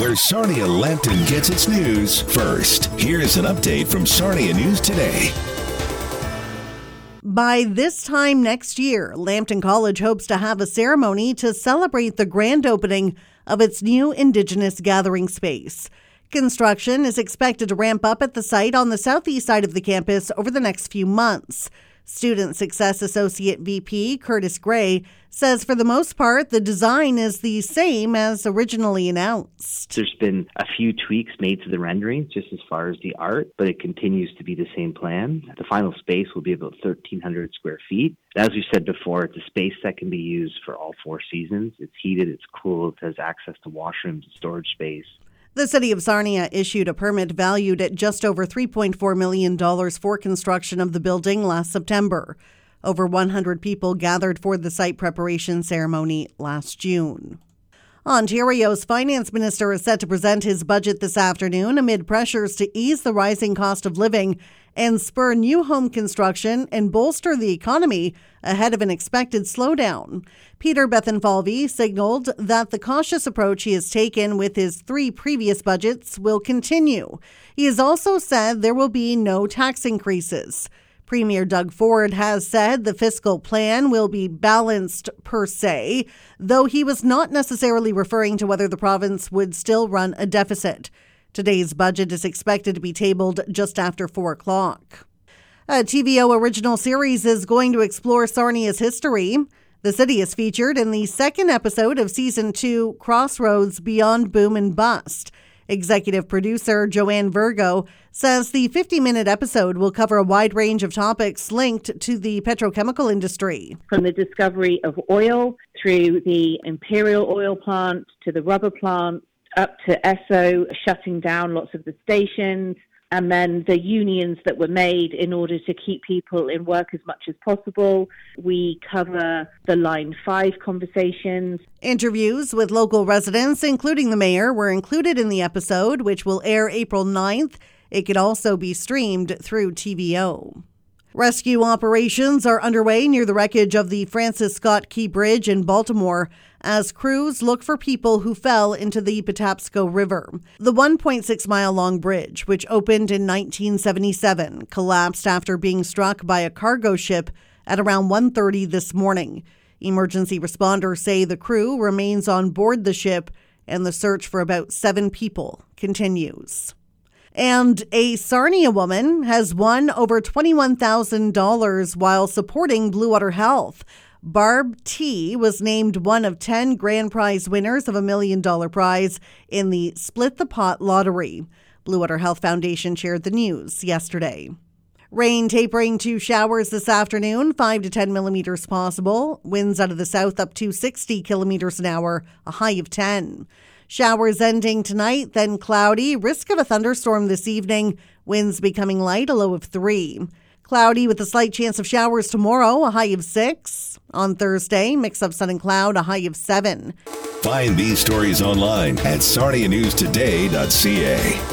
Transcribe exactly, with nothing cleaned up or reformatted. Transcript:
where Sarnia Lambton gets its news first. Here's an update from Sarnia News Today. By this time next year, Lambton College hopes to have a ceremony to celebrate the grand opening of its new Indigenous gathering space. Construction is expected to ramp up at the site on the southeast side of the campus over the next few months. Student Success Associate V P Curtis Gray says for the most part, the design is the same as originally announced. There's been a few tweaks made to the renderings just as far as the art, but it continues to be the same plan. The final space will be about thirteen hundred square feet. As we said before, it's a space that can be used for all four seasons. It's heated, it's cool, it has access to washrooms and storage space. The City of Sarnia issued a permit valued at just over three point four million dollars for construction of the building last September. Over one hundred people gathered for the site preparation ceremony last June. Ontario's finance minister is set to present his budget this afternoon amid pressures to ease the rising cost of living and spur new home construction and bolster the economy ahead of an expected slowdown. Peter Bethlenfalvy signaled that the cautious approach he has taken with his three previous budgets will continue. He has also said there will be no tax increases. Premier Doug Ford has said the fiscal plan will be balanced per se, though he was not necessarily referring to whether the province would still run a deficit. Today's budget is expected to be tabled just after four o'clock. A T V O original series is going to explore Sarnia's history. The city is featured in the second episode of Season two, Crossroads Beyond Boom and Bust. Executive producer Joanne Virgo says the fifty-minute episode will cover a wide range of topics linked to the petrochemical industry. From the discovery of oil through the Imperial oil plant to the rubber plant, up to Esso shutting down lots of the stations, and then the unions that were made in order to keep people in work as much as possible. We cover the Line five conversations. Interviews with local residents, including the mayor, were included in the episode, which will air April ninth. It could also be streamed through T V O. Rescue operations are underway near the wreckage of the Francis Scott Key Bridge in Baltimore as crews look for people who fell into the Patapsco River. The one point six mile long bridge, which opened in nineteen seventy-seven, collapsed after being struck by a cargo ship at around one thirty this morning. Emergency responders say the crew remains on board the ship and the search for about seven people continues. And a Sarnia woman has won over twenty-one thousand dollars while supporting Blue Water Health. Barb T. was named one of ten grand prize winners of a million dollar prize in the Split the Pot lottery. Blue Water Health Foundation shared the news yesterday. Rain tapering to showers this afternoon, five to ten millimeters possible. Winds out of the south up to sixty kilometers an hour, a high of ten. Showers ending tonight, then cloudy. Risk of a thunderstorm this evening. Winds becoming light, a low of three. Cloudy with a slight chance of showers tomorrow, a high of six. On Thursday, mix of sun and cloud, a high of seven. Find these stories online at sarnia news today dot c a.